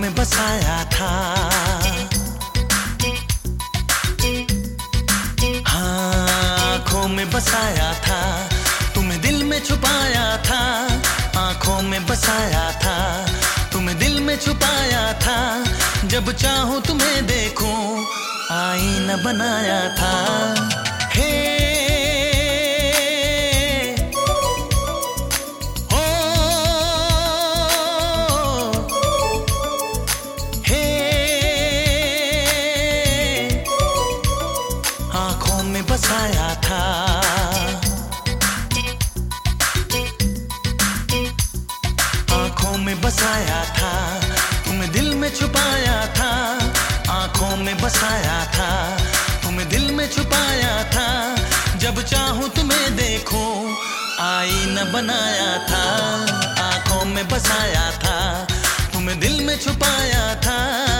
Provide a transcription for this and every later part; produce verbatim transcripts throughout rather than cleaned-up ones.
में बसाया था, हाँ आँखों में बसाया था, तुम्हें दिल में छुपाया था, आँखों में बसाया था, तुम्हें दिल में छुपाया था, जब चाहूं तुम्हें देखूं आईना बनाया था। हे ओ हे आँखों में बसाया था, आँखों में बसाया था, तुम्हें दिल में छुपाया था, आँखों में बसाया था, तुम्हें दिल में छुपाया था, जब चाहूं तुम्हें देखूं आईना बनाया था, आँखों में बसाया था, तुम्हें दिल में छुपाया था।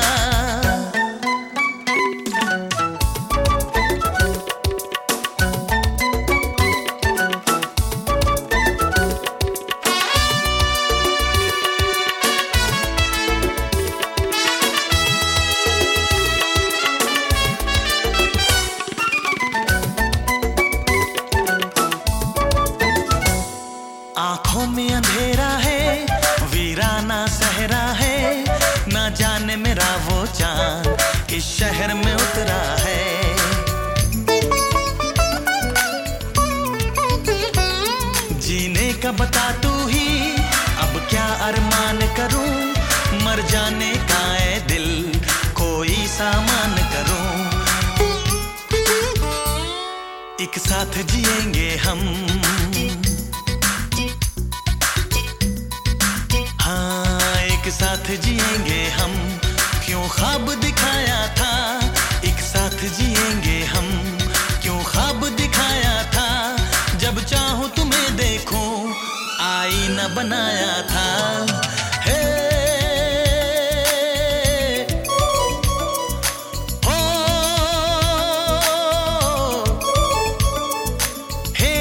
आँखों में अंधेरा है, वीराना सहरा है, ना जाने मेरा वो चाँद इस शहर में उतरा है। जीने का बता तू ही, अब क्या अरमान करूं, मर जाने का है दिल कोई सामान करूं। एक साथ जिएंगे हम, एक साथ जिएंगे हम, क्यों ख्वाब दिखाया था, एक साथ जिएंगे हम, क्यों ख्वाब दिखाया था, जब चाहूं तुम्हें देखूं आईना बनाया था। हे ओ हे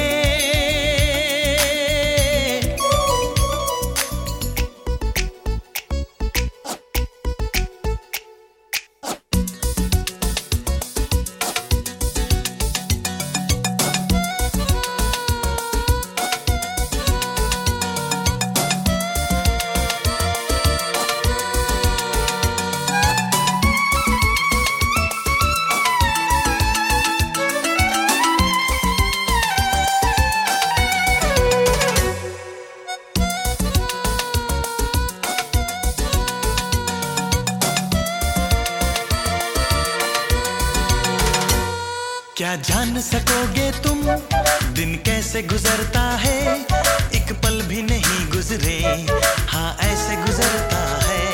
क्या जान सकोगे तुम दिन कैसे गुजरता है, एक पल भी नहीं गुजरे, हाँ ऐसे गुजरता है।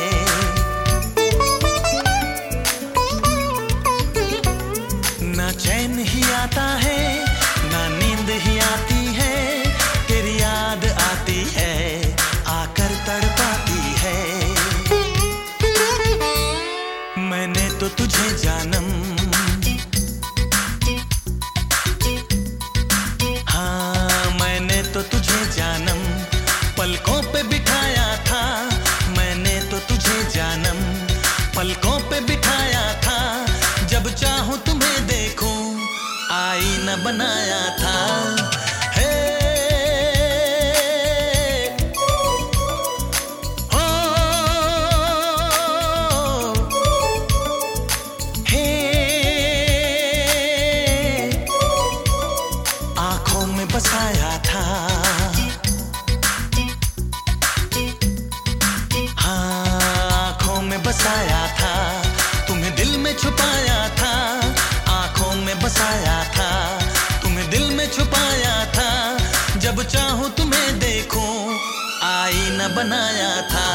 ना चैन ही आता है, ना नींद ही आती है, तेरी याद आती है आकर तड़पाती है। मैंने तो तुझे जानम, तो तुझे जानम पलकों पे बिठाया था, मैंने तो तुझे जानम पलकों पे बिठाया था, जब चाहूं तुम्हें देखूं आईना बनाया था। हे ओ हे आँखों में बसाया था, बसाया था, तुम्हें दिल में छुपाया था, आँखों में बसाया था, तुम्हें दिल में छुपाया था, जब चाहूं तुम्हें देखूं आईना बनाया था।